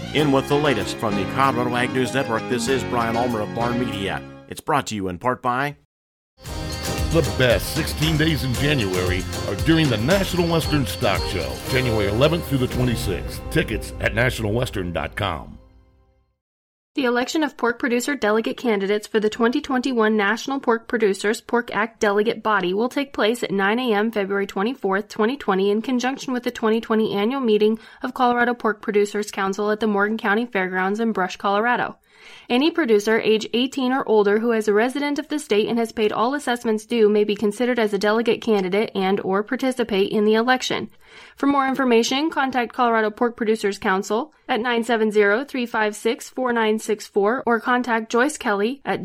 In with the latest from the Colorado Ag News Network, this is Brian Ulmer of Barn Media. It's brought to you in part by... The best 16 days in January are during the National Western Stock Show, January 11th through the 26th. Tickets at nationalwestern.com. The election of pork producer delegate candidates for the 2021 National Pork Producers Pork Act delegate body will take place at 9 a.m. February 24, 2020 in conjunction with the 2020 annual meeting of Colorado Pork Producers Council at the Morgan County Fairgrounds in Brush, Colorado. Any producer age 18 or older who is a resident of the state and has paid all assessments due may be considered as a delegate candidate and or participate in the election. For more information, contact Colorado Pork Producers Council at 970-356-4964 or contact Joyce Kelly at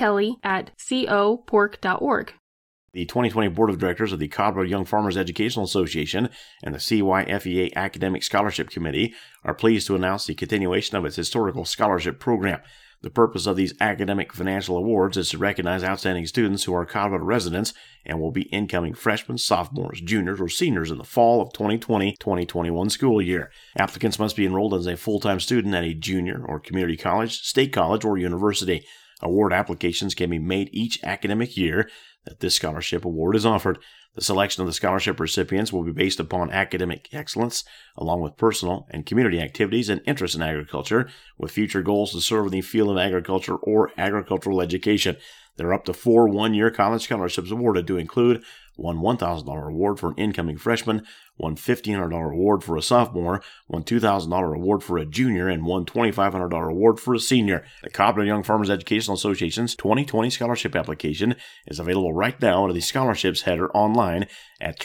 jkelly@copork.org. The 2020 Board of Directors of the Colorado Young Farmers Educational Association and the CYFEA Academic Scholarship Committee are pleased to announce the continuation of its historical scholarship program. The purpose of these academic financial awards is to recognize outstanding students who are Colorado residents and will be incoming freshmen, sophomores, juniors, or seniors in the fall of 2020-2021 school year. Applicants must be enrolled as a full-time student at a junior or community college, state college, or university. Award applications can be made each academic year that this scholarship award is offered. The selection of the scholarship recipients will be based upon academic excellence, along with personal and community activities and interest in agriculture, with future goals to serve in the field of agriculture or agricultural education. There are up to 4 one-year college scholarships awarded to include one $1,000 award for an incoming freshman, one $1,500 award for a sophomore, one $2,000 award for a junior, and one $2,500 award for a senior. The Colorado Young Farmers Educational Association's 2020 scholarship application is available right now under the scholarships header online at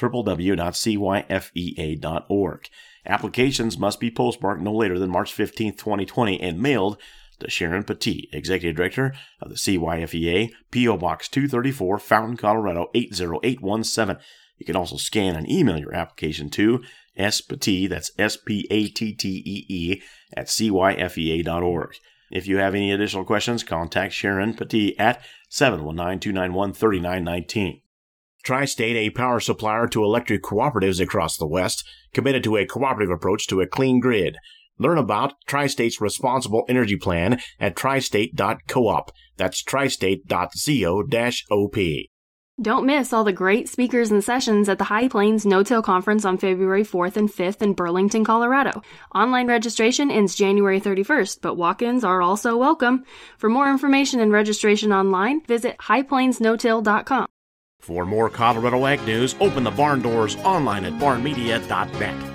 www.cyfea.org. Applications must be postmarked no later than March 15, 2020 and mailed to Sharon Petit, Executive Director of the CYFEA, P.O. Box 234, Fountain, Colorado 80817. You can also scan and email your application to SPattee, that's SPATTEE, at CYFEA.org. If you have any additional questions, contact Sharon Petit at 719-291-3919. Tri-State, a power supplier to electric cooperatives across the West, committed to a cooperative approach to a clean grid. Learn about Tri-State's responsible energy plan at tristate.coop. That's tristate.co-op. Don't miss all the great speakers and sessions at the High Plains No-Till Conference on February 4th and 5th in Burlington, Colorado. Online registration ends January 31st, but walk-ins are also welcome. For more information and registration online, visit highplainsnotill.com. For more Colorado Ag News, open the barn doors online at barnmedia.net.